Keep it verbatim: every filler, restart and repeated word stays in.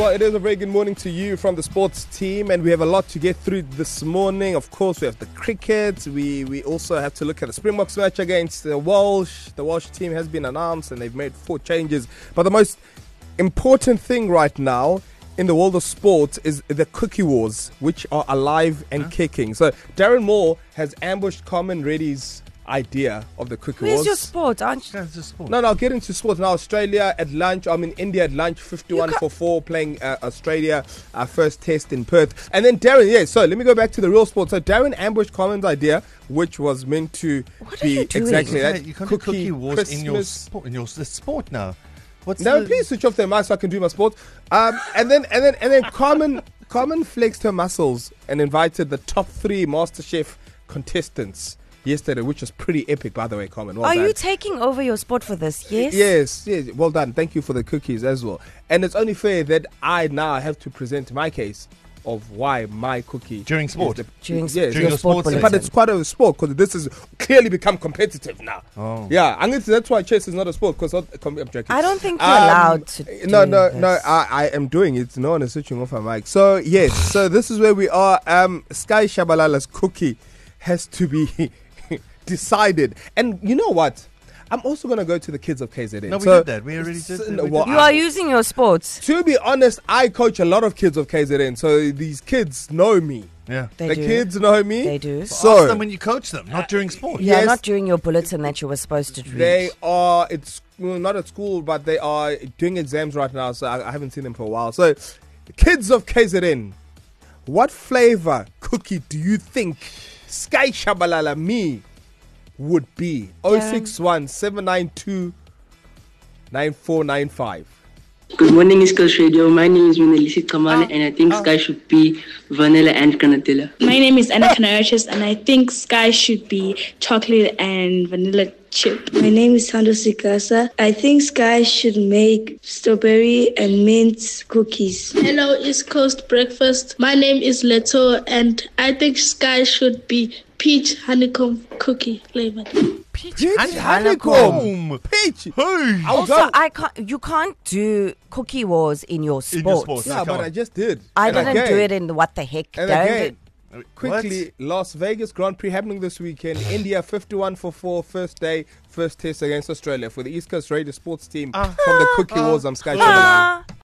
Well, it is a very good morning to you from the sports team, and we have a lot to get through this morning. Of course, we have the cricket. We we also have to look at the Springboks match against the Walsh. The Walsh team has been announced, and they've made four changes. But the most important thing right now in the world of sports is the cookie wars, which are alive and huh? kicking. So Darren Moore has ambushed Carmen Reddy's idea of the cookie Where's wars. your sport, aren't you? Yeah, it's a sport. No, no, I'll get into sports now. Australia at lunch. I mean, India at lunch, fifty-one for four, playing uh, Australia, our first test in Perth. And then Darren, yeah, so let me go back to the real sport. So Darren ambushed Colin's idea, which was meant to what be exactly yeah, that. You can't cookie, do cookie wars Christmas. in your sport, in your the sport now. What's no, the... please switch off their mic so I can do my sport. Um, and then, and then, and then Carmen, Carmen flexed her muscles and invited the top three MasterChef contestants yesterday, which was pretty epic, by the way, Carmen. Well Are done. you taking over your sport for this? Yes? Yes, yes. Well done. Thank you for the cookies as well. And it's only fair that I now have to present my case of why my cookie... During sport? The, During, yes, during your your sport sports but it's quite a sport because this has clearly become competitive now. Oh. Yeah, and it's, that's why chess is not a sport because I'm joking. I don't think you're Um, allowed to No, do no, this. no. I, I am doing it. No one is switching off my mic. So, yes. so this is where we are. Um, Sky Shabalala's cookie has to be... decided. And you know what? I'm also going to go to the kids of K Z N. No, we so, did that. We already did that. No, We well, did You I- are using your sports. To be honest, I coach a lot of kids of K Z N. So these kids know me. Yeah. They the do. kids know me. They do. So Ask them when you coach them, not during sport. Yeah, yes. not during your bulletin that you were supposed to read. they are, it's well, not at school, but they are doing exams right now. So I, I haven't seen them for a while. So the kids of K Z N, what flavor cookie do you think Sky Shabalala, me, would be? oh six one, seven nine two, nine four nine five. Good morning, East Coast Radio. My name is Minelisi Kamane, Oh. and I think Oh. Sky should be vanilla and granadilla. My name is Anna Kanarachis, and I think Sky should be chocolate and vanilla chip. My name is Sandro Sikasa. I think Sky should make strawberry and mint cookies. Hello, East Coast Breakfast. My name is Leto, and I think Sky should be peach honeycomb cookie flavored. Peach, Peach and honeycomb. honeycomb. Peach. Hey. I'll Also, go. I can't. You can't do cookie wars in your sports. In your sports. Yeah, Come but on. I just did. I And didn't again, do it in the what the heck. And Don't again, do- quickly, Las Vegas Grand Prix happening this weekend. India fifty-one for four, first day, first test against Australia for the East Coast Radio Sports team Ah. from the Cookie Wars. I'm Sky Shabalala. Ah.